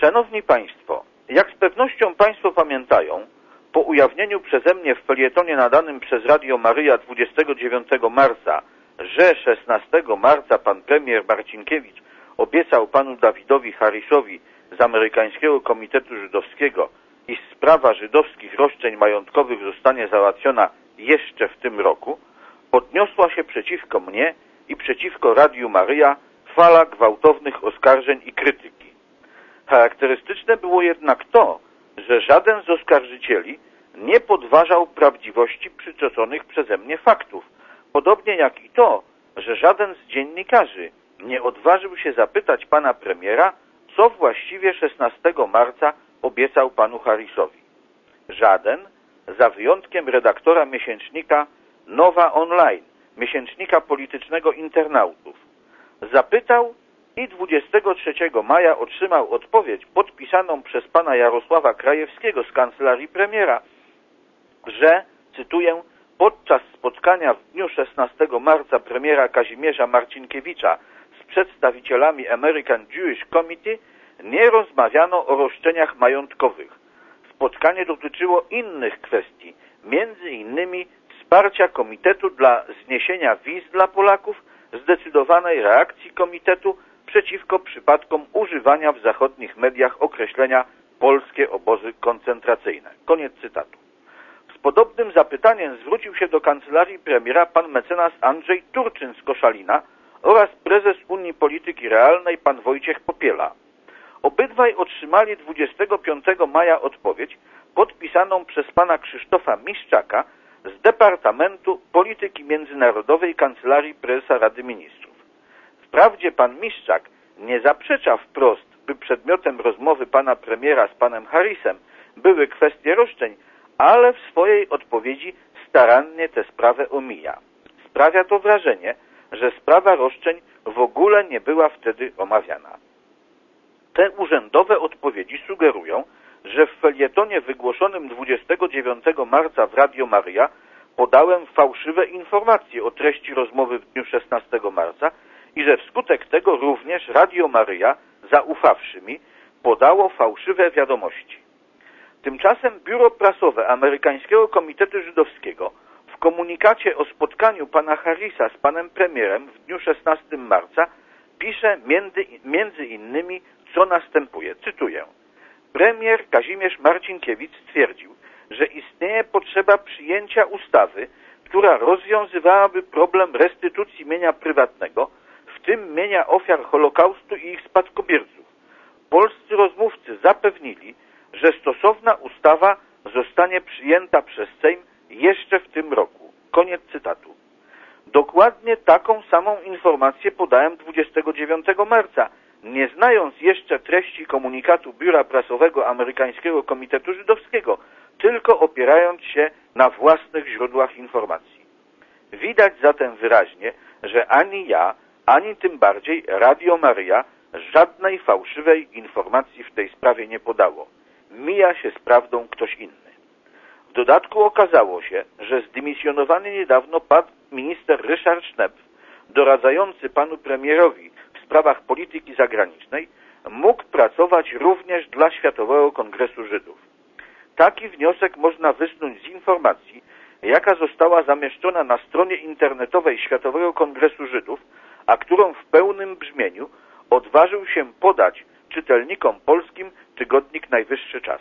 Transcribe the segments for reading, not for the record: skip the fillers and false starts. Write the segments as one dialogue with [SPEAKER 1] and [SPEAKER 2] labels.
[SPEAKER 1] Szanowni Państwo, jak z pewnością Państwo pamiętają, po ujawnieniu przeze mnie w felietonie nadanym przez Radio Maryja 29 marca, że 16 marca pan premier Marcinkiewicz obiecał panu Dawidowi Harrisowi z Amerykańskiego Komitetu Żydowskiego, iż sprawa żydowskich roszczeń majątkowych zostanie załatwiona jeszcze w tym roku, podniosła się przeciwko mnie i przeciwko Radiu Maryja fala gwałtownych oskarżeń i krytyki. Charakterystyczne było jednak to, że żaden z oskarżycieli nie podważał prawdziwości przytoczonych przeze mnie faktów, podobnie jak i to, że żaden z dziennikarzy nie odważył się zapytać pana premiera, co właściwie 16 marca obiecał panu Harrisowi. Żaden, za wyjątkiem redaktora miesięcznika Nowa Online, miesięcznika politycznego internautów. Zapytał i 23 maja otrzymał odpowiedź podpisaną przez pana Jarosława Krajewskiego z kancelarii premiera, że, cytuję, podczas spotkania w dniu 16 marca premiera Kazimierza Marcinkiewicza z przedstawicielami American Jewish Committee nie rozmawiano o roszczeniach majątkowych. Spotkanie dotyczyło innych kwestii, między innymi wsparcia Komitetu dla zniesienia wiz dla Polaków, zdecydowanej reakcji Komitetu przeciwko przypadkom używania w zachodnich mediach określenia polskie obozy koncentracyjne. Koniec cytatu. Z podobnym zapytaniem zwrócił się do kancelarii premiera pan mecenas Andrzej Turczyn z Koszalina oraz prezes Unii Polityki Realnej pan Wojciech Popiela. Obydwaj otrzymali 25 maja odpowiedź podpisaną przez pana Krzysztofa Miszczaka z Departamentu Polityki Międzynarodowej Kancelarii Prezesa Rady Ministrów. Wprawdzie pan Miszczak nie zaprzecza wprost, by przedmiotem rozmowy pana premiera z panem Harrisem były kwestie roszczeń, ale w swojej odpowiedzi starannie tę sprawę omija. Sprawia to wrażenie, że sprawa roszczeń w ogóle nie była wtedy omawiana. Te urzędowe odpowiedzi sugerują, że w felietonie wygłoszonym 29 marca w Radio Maryja podałem fałszywe informacje o treści rozmowy w dniu 16 marca i że wskutek tego również Radio Maryja, zaufawszy mi, podało fałszywe wiadomości. Tymczasem biuro prasowe Amerykańskiego Komitetu Żydowskiego w komunikacie o spotkaniu pana Harrisa z panem premierem w dniu 16 marca pisze między innymi, co następuje. Cytuję. Premier Kazimierz Marcinkiewicz stwierdził, że istnieje potrzeba przyjęcia ustawy, która rozwiązywałaby problem restytucji mienia prywatnego, w tym mienia ofiar Holokaustu i ich spadkobierców. Polscy rozmówcy zapewnili, że stosowna ustawa zostanie przyjęta przez Sejm jeszcze w tym roku. Koniec cytatu. Dokładnie taką samą informację podałem 29 marca, nie znając jeszcze treści komunikatu Biura Prasowego Amerykańskiego Komitetu Żydowskiego, tylko opierając się na własnych źródłach informacji. Widać zatem wyraźnie, że ani ja, ani tym bardziej Radio Maryja żadnej fałszywej informacji w tej sprawie nie podało. Mija się z prawdą ktoś inny. W dodatku okazało się, że zdymisjonowany niedawno pan minister Ryszard Schnepf, doradzający panu premierowi w sprawach polityki zagranicznej, mógł pracować również dla Światowego Kongresu Żydów. Taki wniosek można wysnuć z informacji, jaka została zamieszczona na stronie internetowej Światowego Kongresu Żydów, a którą w pełnym brzmieniu odważył się podać czytelnikom polskim tygodnik Najwyższy Czas.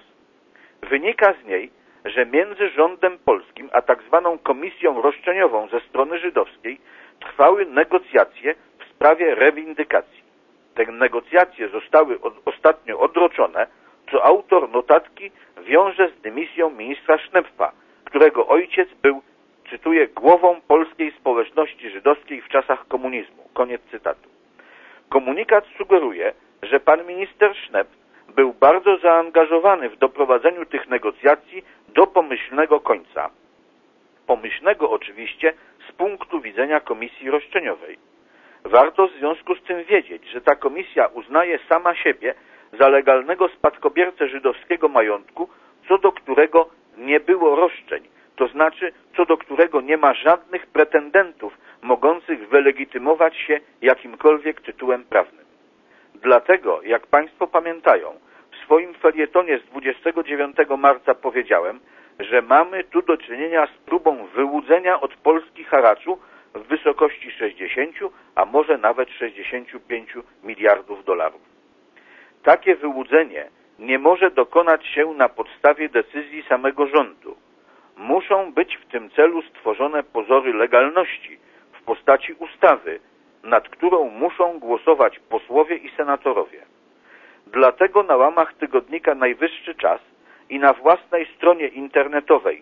[SPEAKER 1] Wynika z niej, że między rządem polskim a tak zwaną komisją roszczeniową ze strony żydowskiej trwały negocjacje w sprawie rewindykacji. Te negocjacje zostały ostatnio odroczone, co autor notatki wiąże z dymisją ministra Schnepfa, którego ojciec był, cytuję, głową polskiej społeczności żydowskiej w czasach komunizmu. Koniec cytatu. Komunikat sugeruje, że pan minister Schnepf był bardzo zaangażowany w doprowadzeniu tych negocjacji do pomyślnego końca. Pomyślnego oczywiście z punktu widzenia komisji roszczeniowej. Warto w związku z tym wiedzieć, że ta komisja uznaje sama siebie za legalnego spadkobiercę żydowskiego majątku, co do którego nie było roszczeń, to znaczy co do którego nie ma żadnych pretendentów mogących wylegitymować się jakimkolwiek tytułem prawnym. Dlatego, jak Państwo pamiętają, w swoim felietonie z 29 marca powiedziałem, że mamy tu do czynienia z próbą wyłudzenia od Polski haraczu w wysokości 60, a może nawet 65 miliardów dolarów. Takie wyłudzenie nie może dokonać się na podstawie decyzji samego rządu. Muszą być w tym celu stworzone pozory legalności w postaci ustawy, nad którą muszą głosować posłowie i senatorowie. Dlatego na łamach tygodnika Najwyższy Czas i na własnej stronie internetowej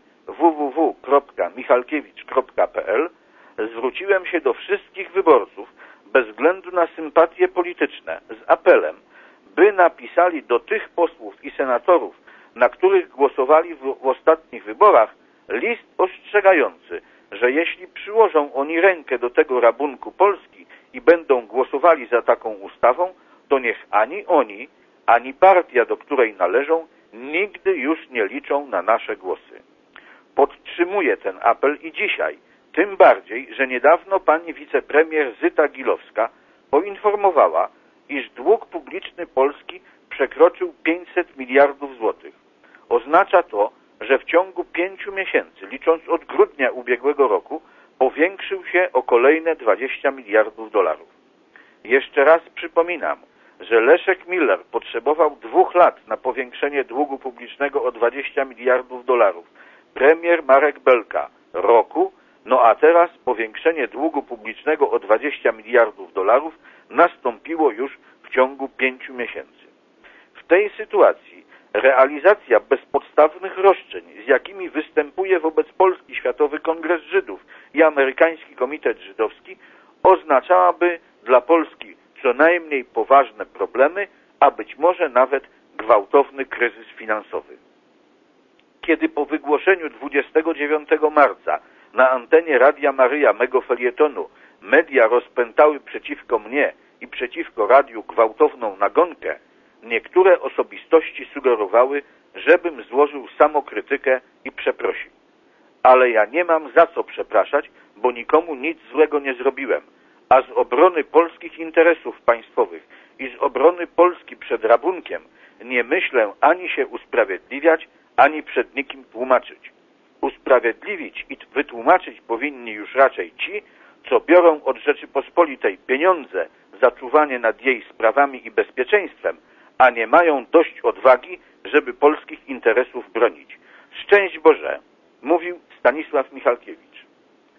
[SPEAKER 1] www.michalkiewicz.pl zwróciłem się do wszystkich wyborców bez względu na sympatie polityczne z apelem, by napisali do tych posłów i senatorów, na których głosowali w ostatnich wyborach, list ostrzegający, że jeśli przyłożą oni rękę do tego rabunku Polski i będą głosowali za taką ustawą, to niech ani oni, ani partia, do której należą, nigdy już nie liczą na nasze głosy. Podtrzymuję ten apel i dzisiaj, tym bardziej, że niedawno pani wicepremier Zyta Gilowska poinformowała, iż dług publiczny Polski przekroczył 500 miliardów złotych. Oznacza to, że w ciągu 5 miesięcy, licząc od grudnia ubiegłego roku, powiększył się o kolejne 20 miliardów dolarów. Jeszcze raz przypominam, że Leszek Miller potrzebował 2 lat na powiększenie długu publicznego o 20 miliardów dolarów. Premier Marek Belka roku, no a teraz powiększenie długu publicznego o 20 miliardów dolarów nastąpiło już w ciągu 5 miesięcy. W tej sytuacji realizacja bezpodstawnych roszczeń, z jakimi występuje wobec Polski Światowy Kongres Żydów i Amerykański Komitet Żydowski, oznaczałaby dla Polski co najmniej poważne problemy, a być może nawet gwałtowny kryzys finansowy. Kiedy po wygłoszeniu 29 marca na antenie Radia Maryja mego felietonu media rozpętały przeciwko mnie i przeciwko radiu gwałtowną nagonkę, niektóre osobistości sugerowały, żebym złożył samokrytykę i przeprosił. Ale ja nie mam za co przepraszać, bo nikomu nic złego nie zrobiłem, a z obrony polskich interesów państwowych i z obrony Polski przed rabunkiem nie myślę ani się usprawiedliwiać, ani przed nikim tłumaczyć. Usprawiedliwić i wytłumaczyć powinni już raczej ci, co biorą od Rzeczypospolitej pieniądze za czuwanie nad jej sprawami i bezpieczeństwem, a nie mają dość odwagi, żeby polskich interesów bronić. Szczęść Boże, mówił Stanisław Michalkiewicz.